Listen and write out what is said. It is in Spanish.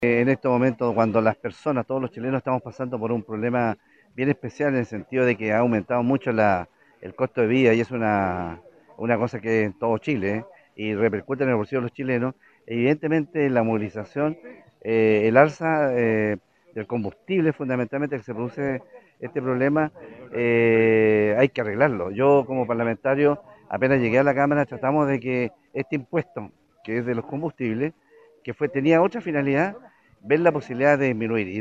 En estos momentos, cuando las personas, todos los chilenos estamos pasando por un problema bien especial en el sentido de que ha aumentado mucho el costo de vida y es una cosa que en todo Chile, y repercute en el bolsillo de los chilenos, evidentemente la movilización, el alza del combustible fundamentalmente que se produce este problema, hay que arreglarlo. Yo como parlamentario, apenas llegué a la Cámara, tratamos de que este impuesto, que es de los combustibles, tenía otra finalidad, ver la posibilidad de disminuir.